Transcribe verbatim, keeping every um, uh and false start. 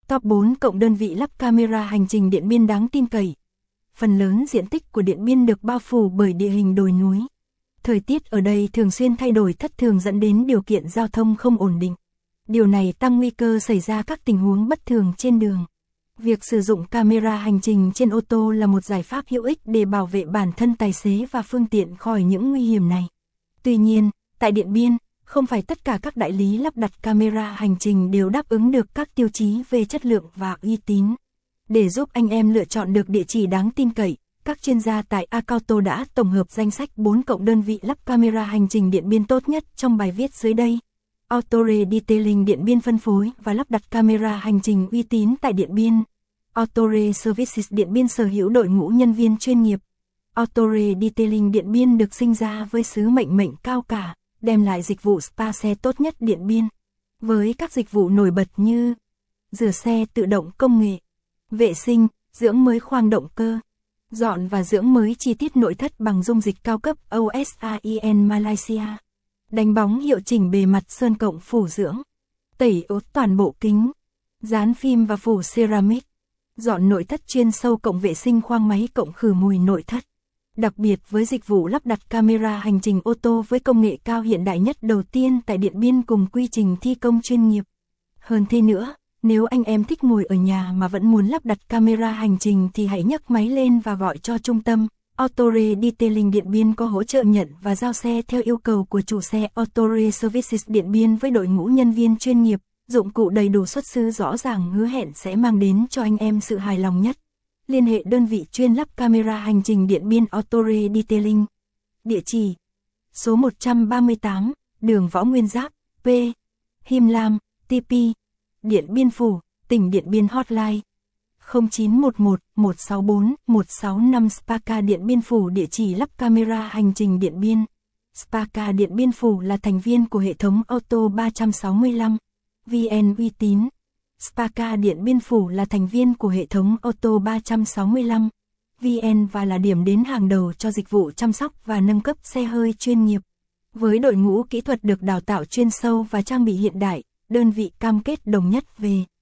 Top bốn cộng đơn vị lắp camera hành trình Điện Biên đáng tin cậy. Phần lớn diện tích của Điện Biên được bao phủ bởi địa hình đồi núi. Thời tiết ở đây thường xuyên thay đổi thất thường dẫn đến điều kiện giao thông không ổn định. Điều này tăng nguy cơ xảy ra các tình huống bất thường trên đường. Việc sử dụng camera hành trình trên ô tô là một giải pháp hữu ích để bảo vệ bản thân tài xế và phương tiện khỏi những nguy hiểm này. Tuy nhiên, tại Điện Biên, không phải tất cả các đại lý lắp đặt camera hành trình đều đáp ứng được các tiêu chí về chất lượng và uy tín. Để giúp anh em lựa chọn được địa chỉ đáng tin cậy, các chuyên gia tại Acauto đã tổng hợp danh sách bốn cộng đơn vị lắp camera hành trình Điện Biên tốt nhất trong bài viết dưới đây. Autore Detailing Điện Biên phân phối và lắp đặt camera hành trình uy tín tại Điện Biên. Autore Services Điện Biên sở hữu đội ngũ nhân viên chuyên nghiệp. Autore Detailing Điện Biên được sinh ra với sứ mệnh mệnh cao cả, đem lại dịch vụ spa xe tốt nhất Điện Biên. Với các dịch vụ nổi bật như rửa xe tự động công nghệ, vệ sinh, dưỡng mới khoang động cơ, dọn và dưỡng mới chi tiết nội thất bằng dung dịch cao cấp ô ét a i en Malaysia, đánh bóng hiệu chỉnh bề mặt sơn cộng phủ dưỡng, tẩy ốt toàn bộ kính, dán phim và phủ ceramic, dọn nội thất chuyên sâu cộng vệ sinh khoang máy cộng khử mùi nội thất. Đặc biệt với dịch vụ lắp đặt camera hành trình ô tô với công nghệ cao hiện đại nhất đầu tiên tại Điện Biên cùng quy trình thi công chuyên nghiệp. Hơn thế nữa, nếu anh em thích ngồi ở nhà mà vẫn muốn lắp đặt camera hành trình thì hãy nhấc máy lên và gọi cho trung tâm. Autore Detailing Điện Biên có hỗ trợ nhận và giao xe theo yêu cầu của chủ xe. Autore Services Điện Biên với đội ngũ nhân viên chuyên nghiệp, dụng cụ đầy đủ xuất xứ rõ ràng hứa hẹn sẽ mang đến cho anh em sự hài lòng nhất. Liên hệ đơn vị chuyên lắp camera hành trình Điện Biên Autore Detailing. Địa chỉ: số một trăm ba mươi tám, đường Võ Nguyên Giáp, P. Him Lam, tê pê, Điện Biên Phủ, tỉnh Điện Biên. Hotline không chín một một, một sáu bốn, một sáu năm. Sparca Điện Biên Phủ địa chỉ lắp camera hành trình Điện Biên. Sparca Điện Biên Phủ là thành viên của hệ thống Auto ba trăm sáu mươi lăm, vê en uy tín. Sparca Điện Biên Phủ là thành viên của hệ thống Auto ba trăm sáu mươi lăm, vê en và là điểm đến hàng đầu cho dịch vụ chăm sóc và nâng cấp xe hơi chuyên nghiệp. Với đội ngũ kỹ thuật được đào tạo chuyên sâu và trang bị hiện đại, đơn vị cam kết đồng nhất về